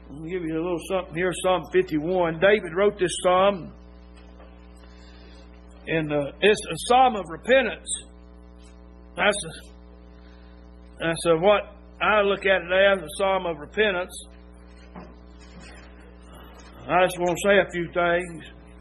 I'll give you a little something here. Psalm 51. David wrote this psalm. And it's a psalm of repentance. That's what I look at it as, a psalm of repentance. I just want to say a few things.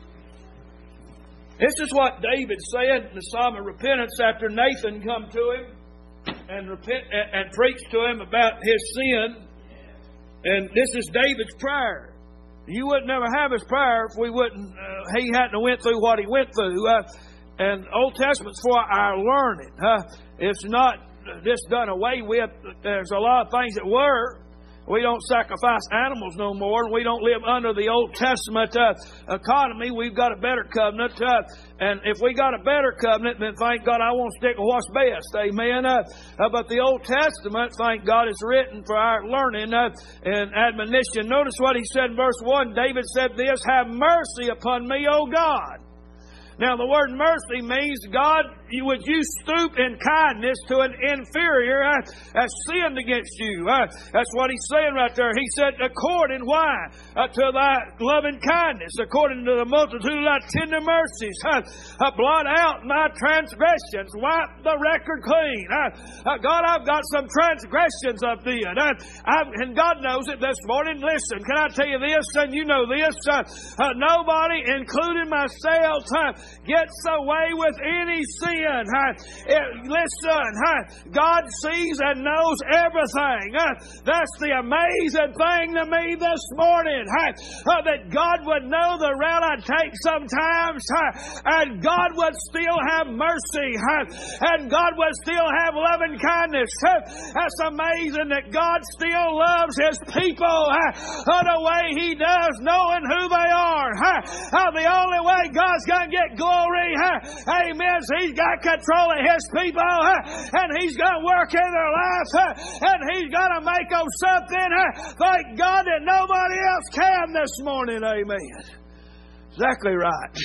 This is what David said in the psalm of repentance after Nathan come to him and preached to him about his sin. And this is David's prayer. You wouldn't never have his prayer if we wouldn't. He hadn't went through what he went through. And Old Testament's for our learning. It's not just done away with. There's a lot of things that were. We don't sacrifice animals no more. We don't live under the Old Testament economy. We've got a better covenant. And if we got a better covenant, then thank God I won't stick with what's best. Amen. But the Old Testament, thank God, is written for our learning and admonition. Notice what he said in verse 1. David said this, "Have mercy upon me, O God." Now, the word mercy means, God, would you stoop in kindness to an inferior that sinned against you? That's what he's saying right there. He said, according, why? To thy loving kindness, according to the multitude of thy tender mercies. Blot out my transgressions. Wipe the record clean. God, I've got some transgressions I've did. And God knows it this morning. Listen, can I tell you this? And you know this. Nobody, including myself, gets away with any sin. Listen, God sees and knows everything. That's the amazing thing to me this morning. That God would know the route I take sometimes, and God would still have mercy, and God would still have loving kindness. That's amazing that God still loves His people the way He does, knowing who they are. The only way God's going to get glory, amen, is He's got control of His people, and He's going to work in their life, and He's going to make them something, thank God, that nobody else can this morning, amen. Exactly right.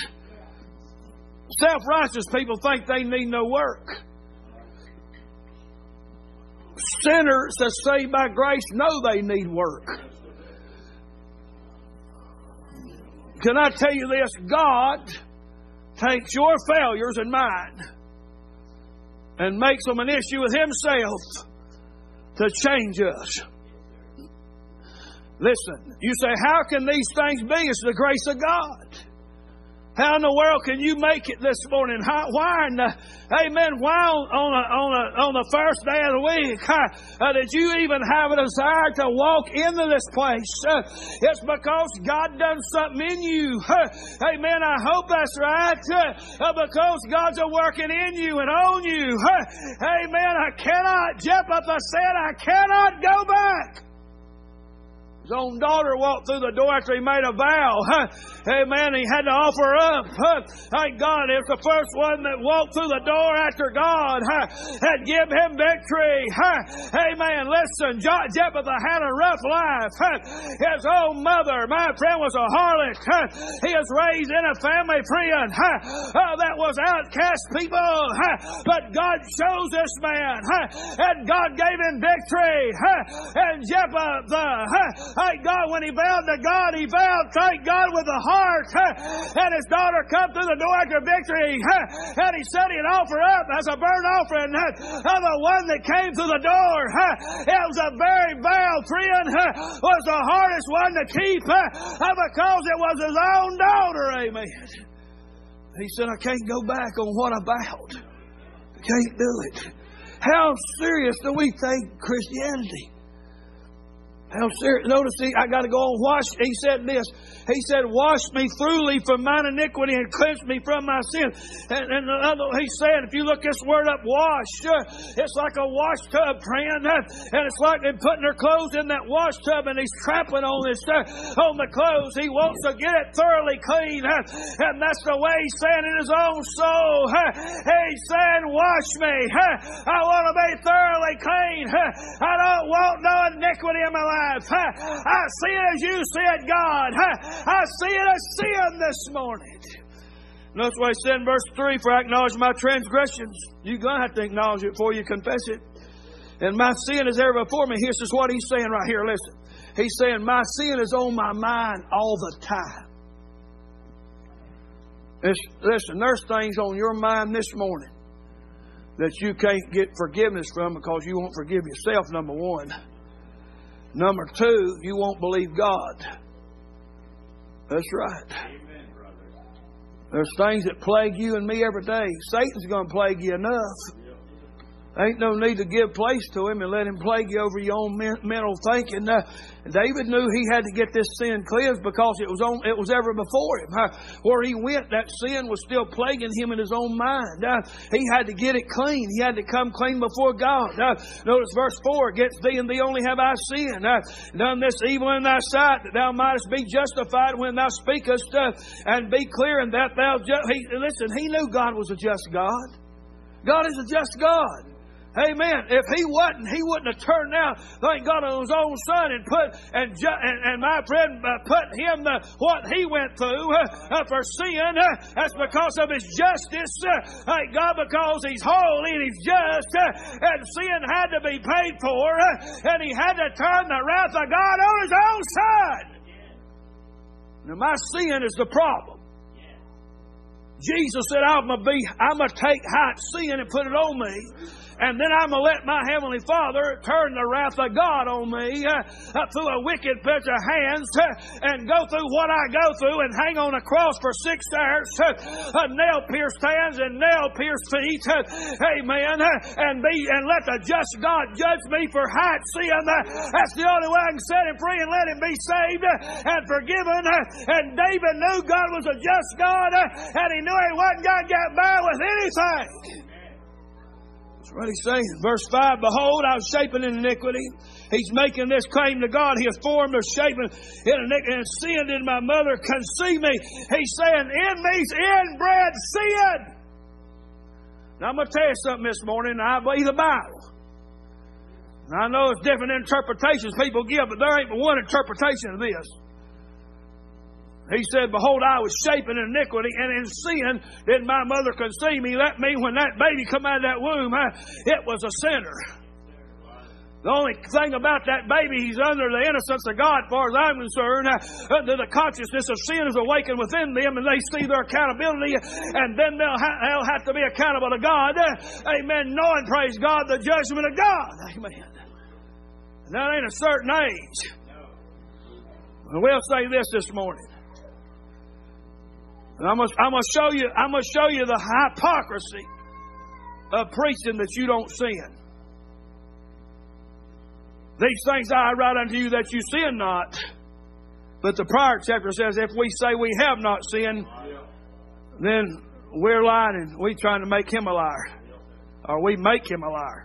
Self-righteous people think they need no work. Sinners that saved by grace know they need work. Can I tell you this? God takes your failures and mine and makes them an issue with Himself to change us. Listen, you say, how can these things be? It's the grace of God. How in the world can you make it this morning? Why in the, amen, why on the first day of the week did you even have a desire to walk into this place? It's because God done something in you. Amen, I hope that's right. Because God's working in you and on you. Amen, Jephthah said, I cannot go back. His own daughter walked through the door after he made a vow. Amen. He had to offer up. Thank God, it was the first one that walked through the door after God had given him victory. Amen. Listen, Jephthah had a rough life. His own mother, my friend, was a harlot. He was raised in a family, friend, that was outcast people. But God chose this man, and God gave him victory. And Jephthah, thank God, when he vowed to God, he vowed, thank God, with the heart. And his daughter come through the door after victory. And he said he'd offer up as a burnt offering the one that came through the door. It was a very vow, friend, was the hardest one to keep because it was his own daughter. Amen. He said, I can't go back on what I vowed. I can't do it. How serious do we take Christianity? How serious? Notice, I got to go on wash. He said this. He said, wash me thoroughly from mine iniquity and cleanse me from my sin. And he's saying, if you look this word up, wash, it's like a wash tub, friend. And it's like they're putting their clothes in that wash tub and he's trampling on on the clothes. He wants to get it thoroughly clean. And that's the way he's saying in his own soul. He's saying, wash me. I want to be thoroughly clean. I don't want no iniquity in my life. I see it as you see it, God. I see it as sin this morning. Notice what he said in verse 3, for I acknowledge my transgressions. You're going to have to acknowledge it before you confess it. And my sin is ever before me. Here's just what he's saying right here. Listen. He's saying, my sin is on my mind all the time. Listen, there's things on your mind this morning that you can't get forgiveness from because you won't forgive yourself, number one. Number two, you won't believe God. That's right. Amen, brother. There's things that plague you and me every day. Satan's going to plague you enough. Ain't no need to give place to him and let him plague you over your own mental thinking. David knew he had to get this sin cleansed because it was ever before him. Where he went, that sin was still plaguing him in his own mind. He had to get it clean. He had to come clean before God. Notice verse 4, against thee and thee only have I sinned, done this evil in thy sight, that thou mightest be justified when thou speakest, and be clear in that thou... Listen, he knew God was a just God. God is a just God. Amen. If he wouldn't have turned down, thank God, on his own son and my friend put him what he went through for sin. That's because of his justice. Thank God, because he's holy and he's just, and sin had to be paid for, and he had to turn the wrath of God on his own son. Now, my sin is the problem. Jesus said, I'm going to take high sin and put it on me. And then I'm going to let my Heavenly Father turn the wrath of God on me through a wicked bunch of hands and go through what I go through and hang on a cross for 6 hours, nail-pierced hands and nail-pierced feet. Amen. And let the just God judge me for high sin. That's the only way I can set him free and let him be saved and forgiven. And David knew God was a just God, and he knew he wasn't going to get by with anything. That's what he's saying. Verse 5, behold, I was shapen in iniquity. He's making this claim to God. He is formed or shapen in iniquity, and sin did my mother conceive me. He's saying, in me's inbred sin. Now, I'm going to tell you something this morning. I believe the Bible. And I know it's different interpretations people give, but there ain't but one interpretation of this. He said, behold, I was shapen in iniquity, and in sin did my mother conceive me. That means when that baby come out of that womb, it was a sinner. The only thing about that baby, he's under the innocence of God, as far as I'm concerned. Under the consciousness of sin is awakened within them, and they see their accountability, and then they'll have to be accountable to God. Amen. Knowing, praise God, the judgment of God. Amen. And that ain't a certain age. And we'll say this morning. And I'm going to show you the hypocrisy of preaching that you don't sin. These things I write unto you that you sin not. But the prior chapter says, if we say we have not sinned, then we're lying and we're trying to make him a liar. Or we make him a liar.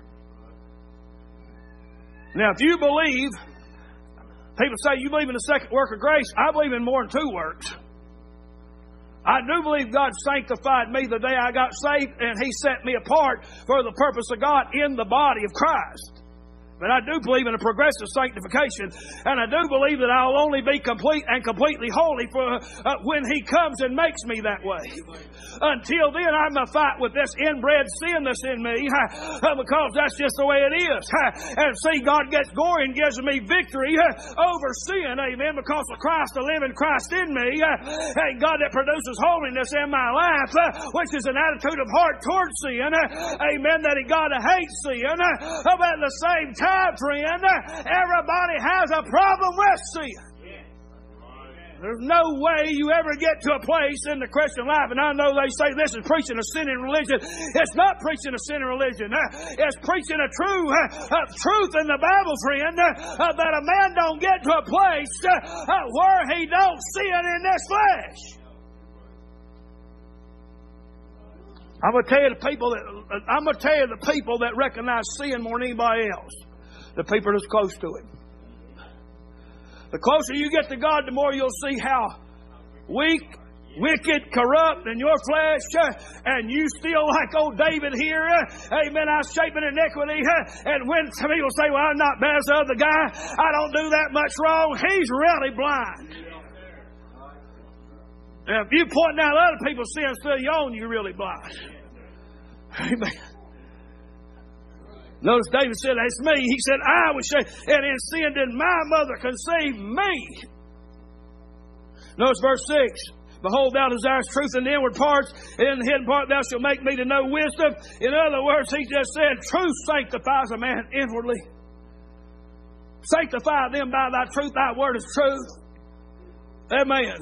Now, if you believe, people say you believe in the second work of grace. I believe in more than 2 works. I do believe God sanctified me the day I got saved, and he set me apart for the purpose of God in the body of Christ. But I do believe in a progressive sanctification, and I do believe that I'll only be complete and completely holy for when he comes and makes me that way. Until then, I'm going to fight with this inbred sin that's in me, because that's just the way it is. And see, God gets glory and gives me victory over sin, amen, because of Christ, the living Christ in me, and God that produces holiness in my life, which is an attitude of heart towards sin, amen, that God hates sin, but at the same time, friend, everybody has a problem with sin. There's no way you ever get to a place in the Christian life, and I know they say this is preaching a sin in religion. It's not preaching a sin in religion. It's preaching a truth in the Bible, friend, that a man don't get to a place where he don't sin in this flesh. I'm going to tell you the people that recognize sin more than anybody else. The people that's close to him. The closer you get to God, the more you'll see how weak, wicked, corrupt in your flesh, and you still like old David here. Amen. I was shaping iniquity. And when some people say, well, I'm not bad as the other guy, I don't do that much wrong, he's really blind. And if you point out other people's sins to your own, you're really blind. Amen. Notice David said, it's me. He said, I was shaken, and in sin did my mother conceive me. Notice verse 6. Behold, thou desirest truth in the inward parts, and in the hidden part thou shalt make me to know wisdom. In other words, he just said, truth sanctifies a man inwardly. Sanctify them by thy truth. Thy word is truth. Amen.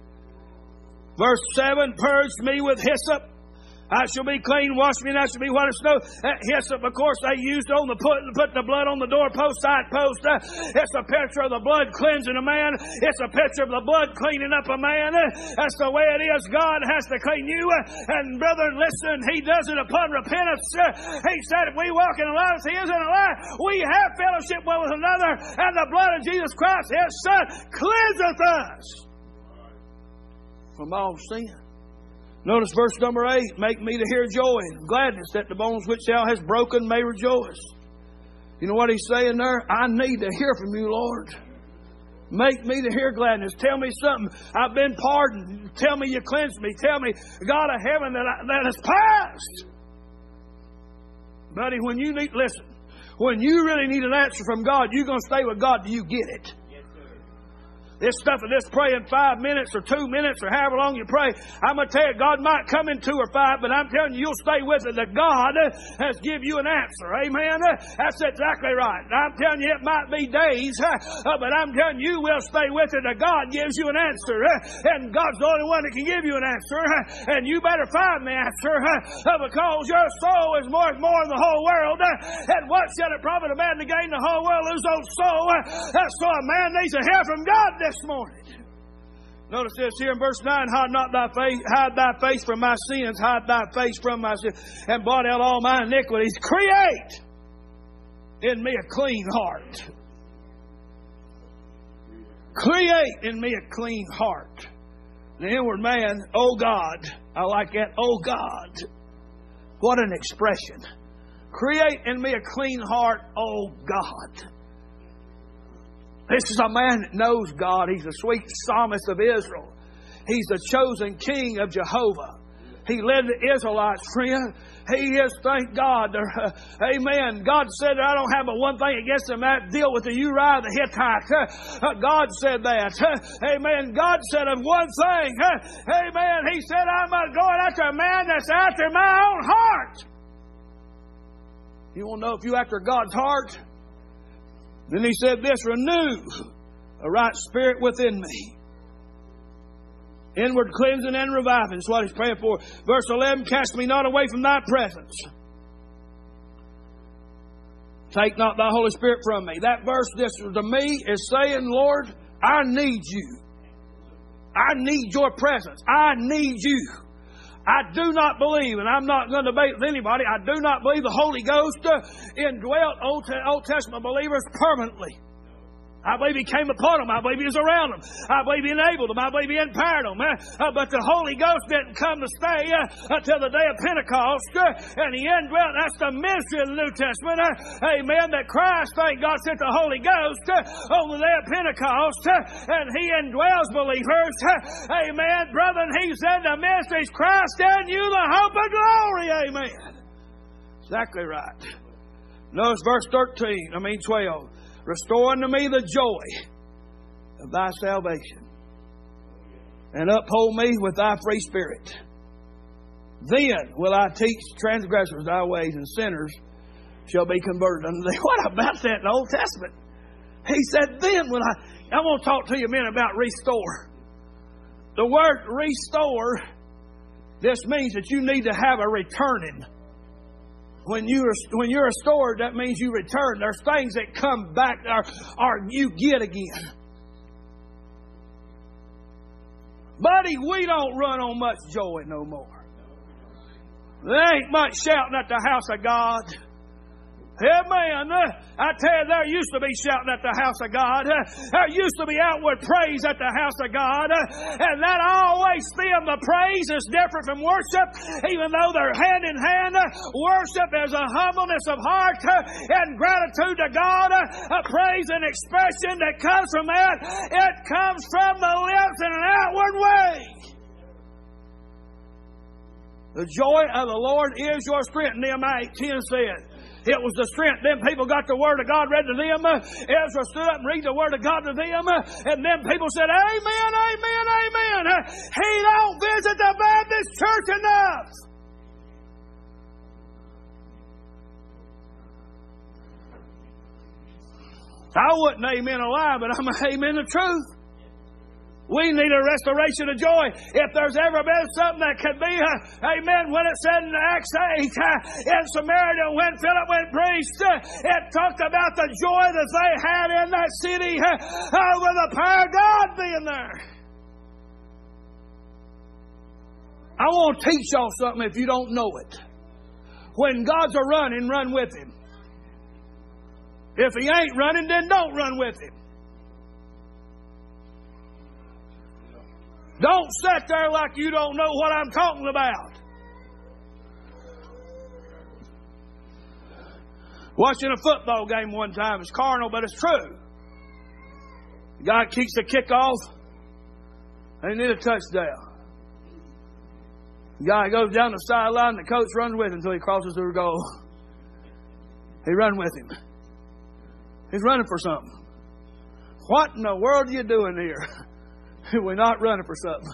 Verse 7, purge me with hyssop. I shall be clean, wash me, and I shall be white as snow. Hyssop, of course, they used on the put the blood on the doorpost, side post. It's a picture of the blood cleansing a man. It's a picture of the blood cleaning up a man. That's the way it is. God has to clean you. And brethren, listen, He does it upon repentance. He said, if we walk in the light as He is in the light, we have fellowship one with another, and the blood of Jesus Christ, His Son, cleanseth us from all sin. Notice verse number 8. Make me to hear joy and gladness, that the bones which thou hast broken may rejoice. You know what he's saying there? I need to hear from you, Lord. Make me to hear gladness. Tell me something. I've been pardoned. Tell me you cleansed me. Tell me, God of heaven, that has passed. Buddy, when you really need an answer from God, you're going to stay with God till you get it. This stuff of this praying 5 minutes or 2 minutes or however long you pray, I'm going to tell you, God might come in 2 or 5, but I'm telling you, you'll stay with it. That God has given you an answer. Amen? That's exactly right. I'm telling you, it might be days, but I'm telling you, we'll stay with it. That God gives you an answer. And God's the only one that can give you an answer. And you better find the answer because your soul is more than the whole world. And what shall it profit a man to gain the whole world, lose his own soul? So a man needs to hear from God this morning. Notice this here in verse 9, hide thy face from my sins, hide thy face from my sins, and blot out all my iniquities. Create in me a clean heart. Create in me a clean heart. The inward man, oh God. I like that, oh God. What an expression. Create in me a clean heart, oh God. This is a man that knows God. He's the sweet psalmist of Israel. He's the chosen king of Jehovah. He led the Israelites, friend. He is, thank God. Amen. God said, I don't have but one thing against him, that deal with the Uriah the Hittite. God said that. Amen. God said of one thing. Amen. He said, I'm going after a man that's after my own heart. You want to know if you're after God's heart? Then he said this, renew a right spirit within me. Inward cleansing and reviving is what he's praying for. Verse 11, cast me not away from thy presence. Take not thy Holy Spirit from me. That verse, this to me, is saying, Lord, I need you. I need your presence. I need you. I do not believe, and I'm not going to debate with anybody, I do not believe the Holy Ghost indwelt Old Testament believers permanently. I believe He came upon them. I believe He was around them. I believe He enabled them. I believe He empowered them. But the Holy Ghost didn't come to stay until the day of Pentecost. And He indwelt. That's the ministry of the New Testament. Amen. That Christ, thank God, sent the Holy Ghost on the day of Pentecost. And He indwells believers. Amen. Brethren, He said the ministry is Christ in you, the hope of glory. Amen. Exactly right. Notice verse 12. Restore unto me the joy of thy salvation, and uphold me with thy free spirit. Then will I teach transgressors thy ways, and sinners shall be converted unto thee. What about that in the Old Testament? He said, then will I want to talk to you a minute about restore. The word restore, this means that you need to have a returning. When you're restored, that means you return. There's things that come back or you get again. Buddy, we don't run on much joy no more. There ain't much shouting at the house of God. Amen. I tell you, there used to be shouting at the house of God. There used to be outward praise at the house of God. And that always stemmed. The praise is different from worship, even though they're hand in hand. Worship is a humbleness of heart and gratitude to God. A praise and expression that comes from that. It comes from the lips in an outward way. The joy of the Lord is your strength. Nehemiah 8:10 said, It was the strength. Then people got the Word of God read to them. Ezra stood up and read the Word of God to them. And then people said, amen, amen, amen. He don't visit the Baptist church enough. I wouldn't amen a lie, but I'm going to amen the truth. We need a restoration of joy. If there's ever been something that could be, amen, when it said in Acts 8, in Samaria, when Philip went preached, it talked about the joy that they had in that city with the power of God being there. I want to teach y'all something if you don't know it. When God's a running, run with Him. If He ain't running, then don't run with Him. Don't sit there like you don't know what I'm talking about. Watching a football game one time. It's carnal, but it's true. The guy kicks the kickoff. They need a touchdown. The guy goes down the sideline. The coach runs with him until he crosses the goal. He runs with him. He's running for something. What in the world are you doing here? We're not running for something.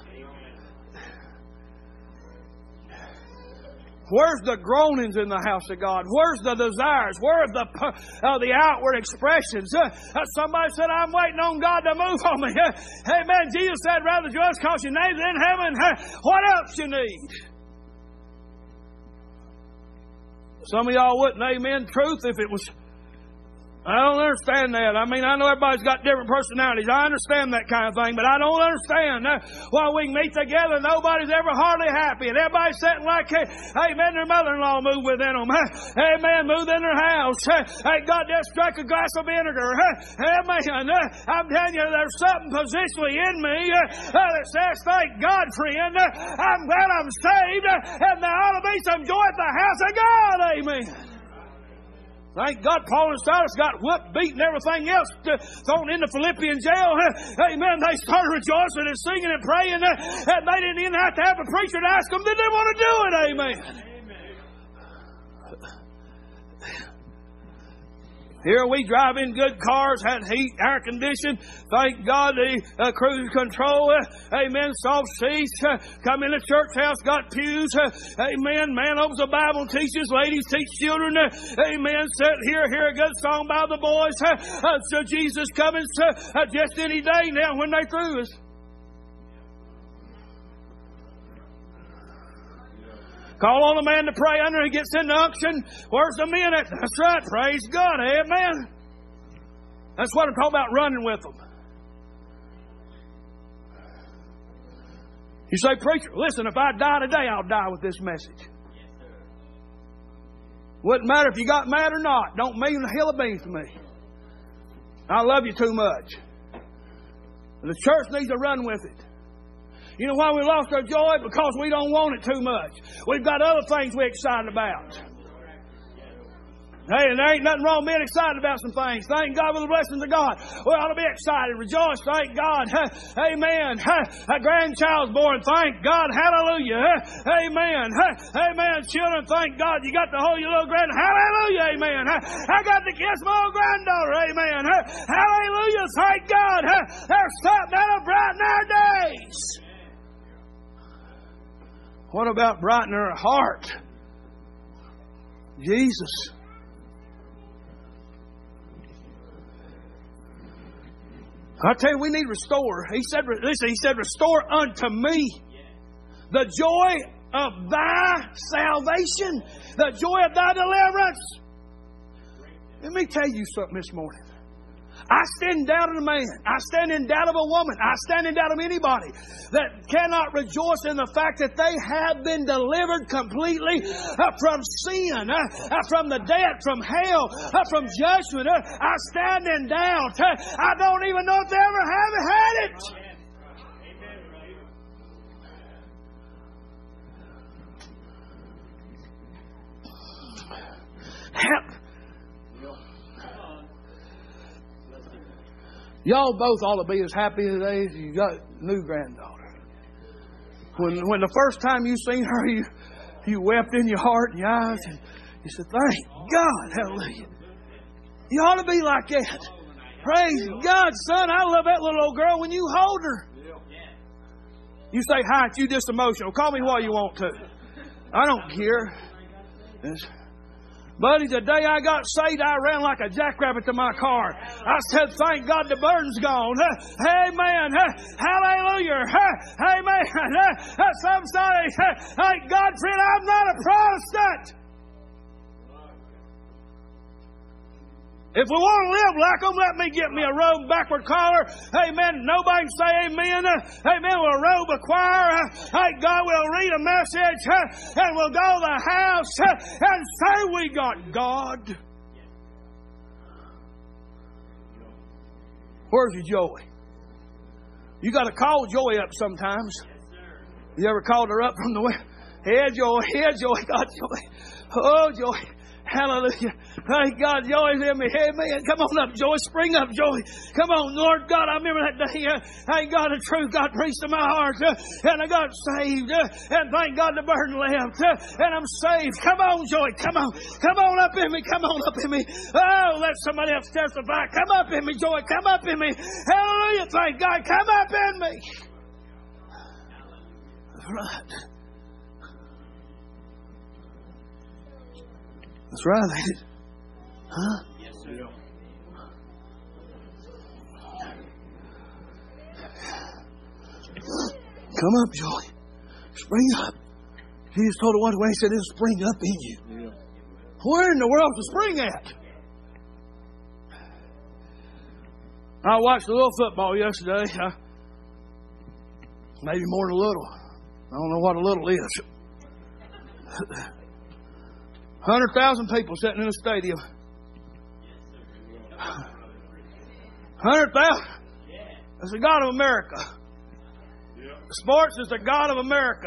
Where's the groanings in the house of God? Where's the desires? Where are the outward expressions? Somebody said, I'm waiting on God to move on me. Amen. Jesus said, rather just cause your name's in heaven. What else you need? Some of y'all wouldn't amen truth if it was... I don't understand that. I mean, I know everybody's got different personalities. I understand that kind of thing, but I don't understand why we meet together and nobody's ever hardly happy. And everybody's sitting like, amen, their mother-in-law moved within them. Amen, moved in their house. Hey, God just drank a glass of vinegar. Amen. I'm telling you, there's something positionally in me that says, thank God, friend. I'm glad I'm saved. And there ought to be some joy at the house of God. Amen. Thank God Paul and Silas got whipped, beaten, everything else thrown into Philippian jail. Amen. They started rejoicing and singing and praying. And they didn't even have to have a preacher to ask them, did they want to do it? Amen. Here we drive in good cars, had heat, air conditioning. Thank God the cruise control. Amen. Soft seats. Come in the church house, got pews. Amen. Man opens the Bible and teaches. Ladies teach children. Amen. Sit here, hear a good song by the boys. So Jesus coming just any day now when they through us. Call on a man to pray under. He gets in the unction. Where's the men at? That's right. Praise God. Amen. That's what I'm talking about, running with them. You say, preacher, listen, if I die today, I'll die with this message. Wouldn't matter if you got mad or not. Don't mean a hill of beans to me. I love you too much. The church needs to run with it. You know why we lost our joy? Because we don't want it too much. We've got other things we're excited about. Hey, and there ain't nothing wrong being excited about some things. Thank God for the blessings of God. We ought to be excited, rejoice, thank God. Amen. A grandchild's born, thank God, hallelujah. Amen. Amen. Children, thank God you got to hold your little grand. Hallelujah, amen. I got to kiss my old granddaughter, amen. Hallelujah, thank God. There's something that'll brighten our days. What about brightening our heart? Jesus. I tell you, we need restore. He said, listen, He said, restore unto me the joy of thy salvation, the joy of thy deliverance. Let me tell you something this morning. I stand in doubt of a man. I stand in doubt of a woman. I stand in doubt of anybody that cannot rejoice in the fact that they have been delivered completely from sin, from the death, from hell, from judgment. I stand in doubt. I don't even know if they ever have had it. Y'all both ought to be as happy today as you got a new granddaughter. When the first time you seen her, you wept in your heart and your eyes, and You said, thank God. Hallelujah. You ought to be like that. Praise God, son. I love that little old girl when you hold her. You say, hi, you just emotional. Call me what you want to. I don't care. Yes. Buddy, the day I got saved, I ran like a jackrabbit to my car. I said, thank God the burden's gone. Amen. Hallelujah. Amen. Some say, thank God, friend, I'm not a Protestant. If we want to live like them, let me get me a robe backward collar. Amen. Nobody can say amen. Amen. We'll robe a choir. Thank God we'll read a message. And we'll go to the house and say we got God. Where's your joy? You got to call joy up sometimes. You ever called her up from the way? Head joy, God joy. Oh, joy. Hallelujah. Thank God, joy's in me. Amen. Come on up, joy. Spring up, joy. Come on, Lord God. I remember that day. Thank God the truth got preached to my heart. And I got saved. And thank God the burden left. And I'm saved. Come on, joy. Come on. Come on up in me. Come on up in me. Oh, let somebody else testify. Come up in me, joy. Come up in me. Hallelujah. Thank God. Come up in me. That's right. That's right. Huh? Yes, sir. Come up, joy. Spring up. Jesus told her one way. He said, it'll spring up in you. Yeah. Where in the world to spring at? I watched a little football yesterday. Maybe more than a little. I don't know what a little is. 100,000 people sitting in a stadium. 100,000. That's the God of America. Sports is the God of America.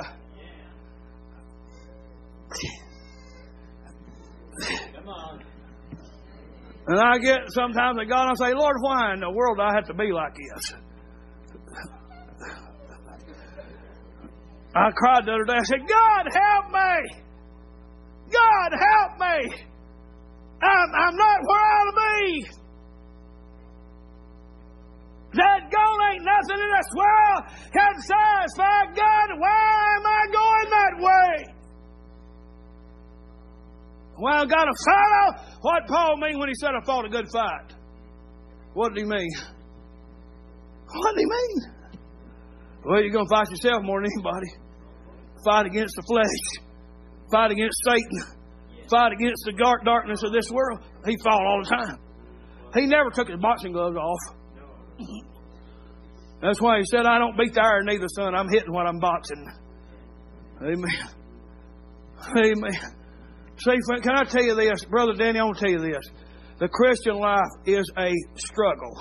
Come on. And I get sometimes to God and I say, Lord, why in the world do I have to be like this? I cried the other day. I said, God, help me. God, help me. I'm not where I ought to be. That goal ain't nothing in this world can satisfy God. Why am I going that way? Well, I've got to follow what Paul mean when he said I fought a good fight. What did he mean? What did he mean? Well, you're going to fight yourself more than anybody. Fight against the flesh. Fight against Satan. Fight against the dark darkness of this world. He fought all the time. He never took his boxing gloves off. That's why he said, I don't beat the iron neither, son. I'm hitting what I'm boxing. Amen. Amen. See, can I tell you this? Brother Danny, I want to tell you this. The Christian life is a struggle.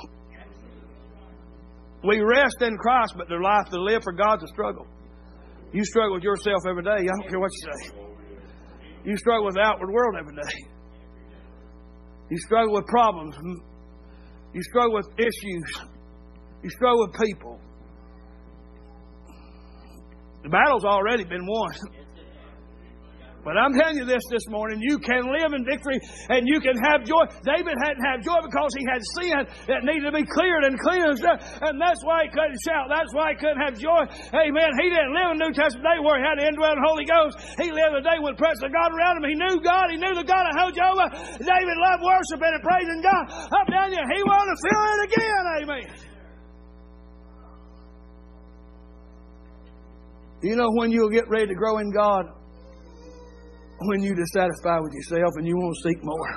We rest in Christ, but the life to live for God's a struggle. You struggle with yourself every day. I don't care what you say. You struggle with the outward world every day. You struggle with problems. You struggle with issues. You struggle with people. The battle's already been won. But I'm telling you this morning, you can live in victory and you can have joy. David hadn't had joy because he had sin that needed to be cleared and cleansed. And that's why he couldn't shout. That's why he couldn't have joy. Amen. He didn't live in the New Testament day where he had the indwelling Holy Ghost. He lived a day with the presence of God around him. He knew God. He knew the God of Jehovah. David loved worshiping and praising God. I'm telling you, he wanted to feel it again. Amen. You know when you'll get ready to grow in God? When you're dissatisfied with yourself and you want to seek more.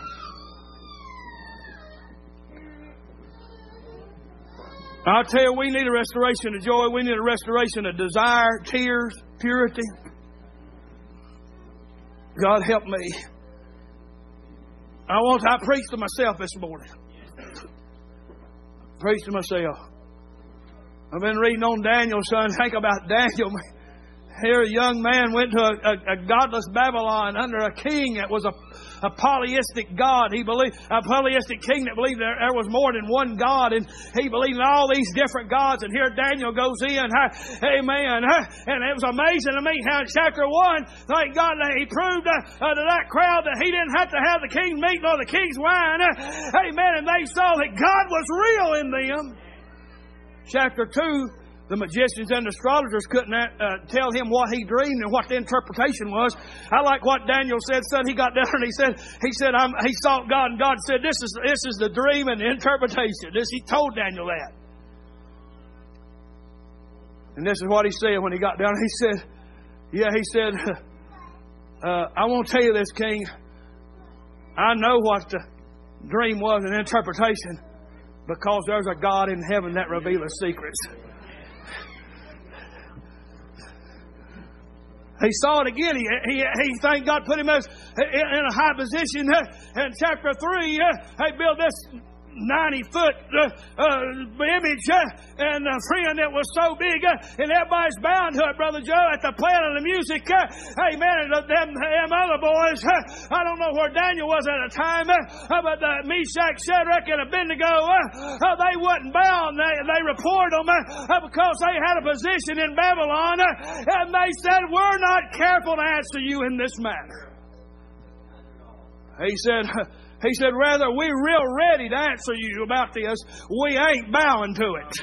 I'll tell you, we need a restoration of joy. We need a restoration of desire, tears, purity. God help me. I preached to myself this morning. Preached to myself. I've been reading on Daniel, son. Think about Daniel. Here a young man went to a godless Babylon under a king that was a polytheistic God. He believed, a polytheistic king that believed there was more than one God, and he believed in all these different gods. And here Daniel goes in, amen, and it was amazing to me how in chapter 1, thank God, that he proved to that crowd that he didn't have to have the king's meat nor the king's wine, amen, and they saw that God was real in them. Chapter 2, the magicians and astrologers couldn't tell him what he dreamed and what the interpretation was. I like what Daniel said. Son, he got down and he said, he sought God, and God said, this is the dream and the interpretation. He told Daniel that. And this is what he said when he got down. He said, I won't tell you this, King. I know what the dream was and interpretation, because there's a God in heaven that revealeth secrets. He saw it again. He thank God put him in a high position. In chapter 3, they built this 90-foot image and a friend that was so big, and everybody's bound to it, Brother Joe, at the playing of the music. Amen. And them other boys, I don't know where Daniel was at the time, but Meshach, Shadrach, and Abednego, they wasn't bound. They reported them because they had a position in Babylon, and they said, we're not careful to answer you in this matter. He said, rather, we're real ready to answer you about this. We ain't bowing to it.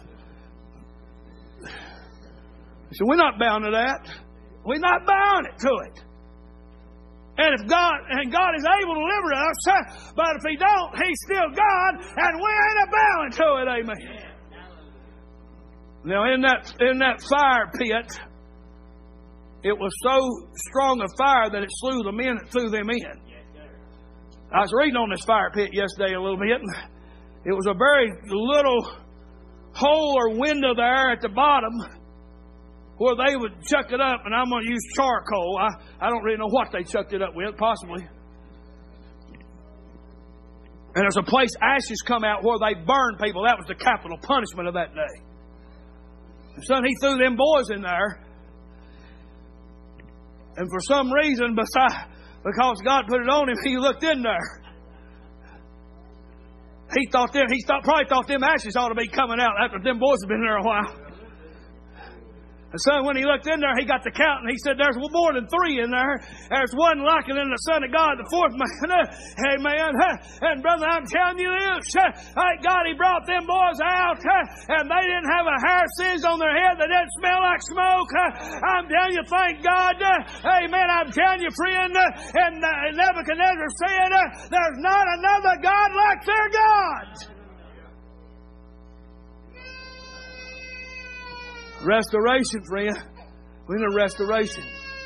He said, we're not bound to that. We're not bowing to it. And if God is able to deliver us, but if He don't, He's still God, and we ain't bowing to it. Amen. Now, in that fire pit, it was so strong a fire that it slew the men that threw them in. I was reading on this fire pit yesterday a little bit, and it was a very little hole or window there at the bottom where they would chuck it up, and I'm going to use charcoal. I don't really know what they chucked it up with, possibly. And there's a place ashes come out where they burn people. That was the capital punishment of that day. And son, he threw them boys in there, and for some reason, because God put it on him, he looked in there. He probably thought them ashes ought to be coming out after them boys had been there a while. And so when he looked in there, he got to count, and he said, there's more than 3 in there. There's one like it in the Son of God, the 4th man. Amen. And brother, I'm telling you this. Thank God He brought them boys out, and they didn't have a hair singed on their head. They didn't smell like smoke. I'm telling you, thank God. Amen. I'm telling you, friend. And Nebuchadnezzar said, there's not another God like their God. Restoration, friend. We need a restoration.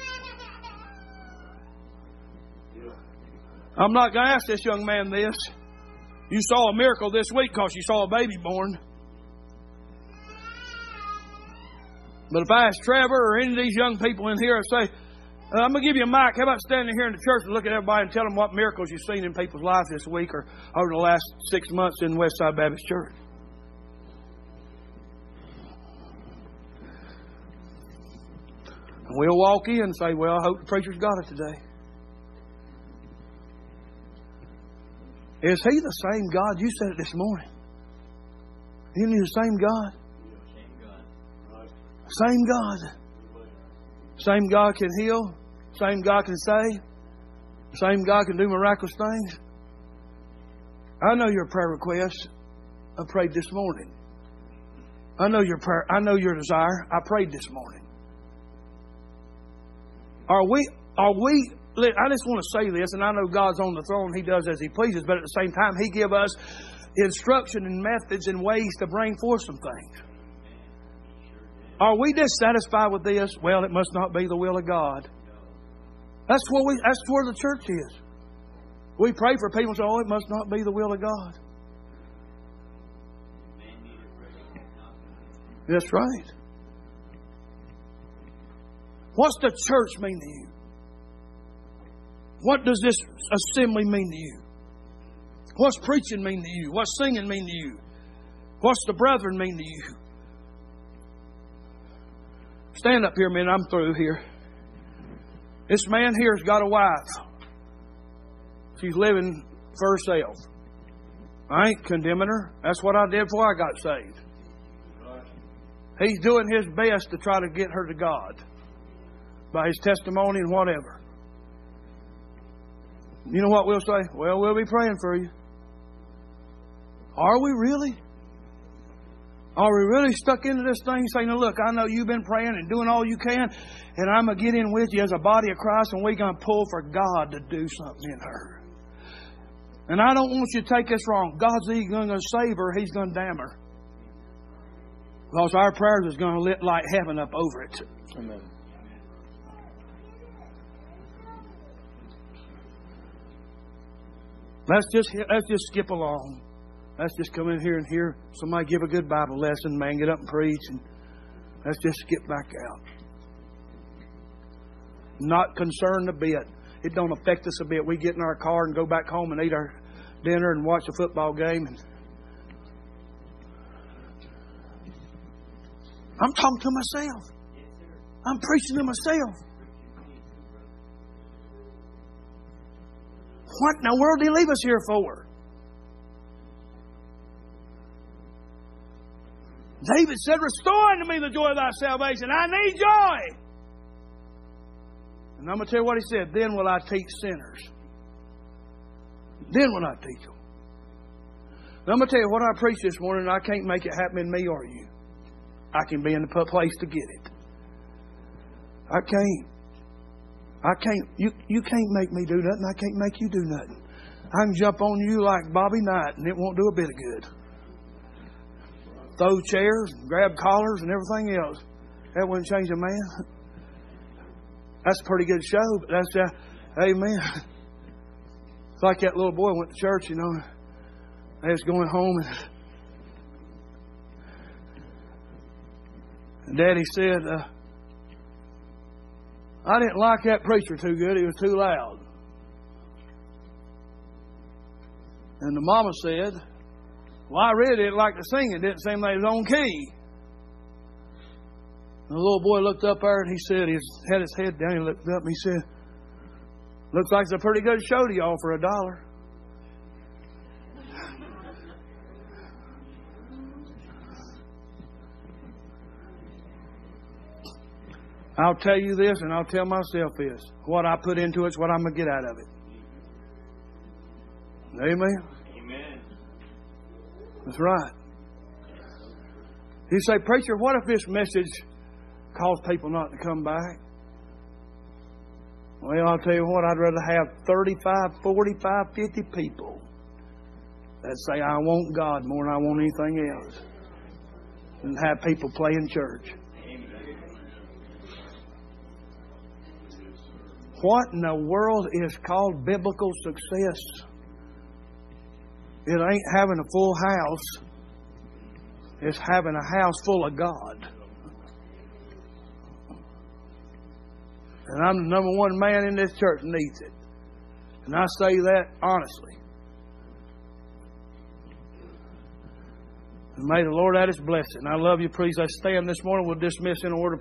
I'm not going to ask this young man this. You saw a miracle this week because you saw a baby born. But if I ask Trevor or any of these young people in here and say, I'm going to give you a mic. How about standing here in the church and look at everybody and tell them what miracles you've seen in people's lives this week or over the last 6 months in Westside Baptist Church? We'll walk in and say, well, I hope the preacher's got it today. Is He the same God? You said it this morning. Isn't He the same God? Same God. Same God can heal. Same God can save. Same God can do miraculous things. I know your prayer request. I prayed this morning. I know your prayer. I know your desire. I prayed this morning. Are we, I just want to say this, and I know God's on the throne, He does as He pleases, but at the same time, He gives us instruction and methods and ways to bring forth some things. Are we dissatisfied with this? Well, it must not be the will of God. That's where the church is. We pray for people and say, oh, it must not be the will of God. That's right. What's the church mean to you? What does this assembly mean to you? What's preaching mean to you? What's singing mean to you? What's the brethren mean to you? Stand up here a minute. I'm through here. This man here has got a wife. She's living for herself. I ain't condemning her. That's what I did before I got saved. He's doing his best to try to get her to God by his testimony and whatever. You know what we'll say? Well, we'll be praying for you. Are we really? Are we really stuck into this thing saying, look, I know you've been praying and doing all you can, and I'm going to get in with you as a body of Christ, and we're going to pull for God to do something in her. And I don't want you to take this wrong. God's either going to save her or He's going to damn her. Because our prayers is going to light heaven up over it. Amen. Let's just skip along. Let's just come in here and hear somebody give a good Bible lesson, man, get up and preach, and let's just skip back out. Not concerned a bit. It don't affect us a bit. We get in our car and go back home and eat our dinner and watch a football game. And I'm talking to myself. I'm preaching to myself. What in the world did He leave us here for? David said, restore unto me the joy of thy salvation. I need joy. And I'm going to tell you what he said. Then will I teach sinners. Then will I teach them. And I'm going to tell you what I preached this morning. I can't make it happen in me or you. I can be in the place to get it. I can't. You can't make me do nothing. I can't make you do nothing. I can jump on you like Bobby Knight and it won't do a bit of good. Throw chairs, grab collars and everything else. That wouldn't change a man. That's a pretty good show, but that's amen. It's like that little boy went to church, you know. They was going home and Daddy said, I didn't like that preacher too good. He was too loud. And the mama said, well, I really didn't like the singing. It didn't seem like it was on key. And the little boy looked up there and he said, he had his head down. He looked up and he said, looks like it's a pretty good show to y'all for $1. I'll tell you this and I'll tell myself this. What I put into it's what I'm going to get out of it. Amen? Amen. That's right. You say, preacher, what if this message caused people not to come back? Well, I'll tell you what, I'd rather have 35, 45, 50 people that say, I want God more than I want anything else, than have people play in church. What in the world is called biblical success? It ain't having a full house. It's having a house full of God. And I'm the number one man in this church that needs it. And I say that honestly. And may the Lord add His blessing. I love you. Please, let's stand this morning. We'll dismiss in a word of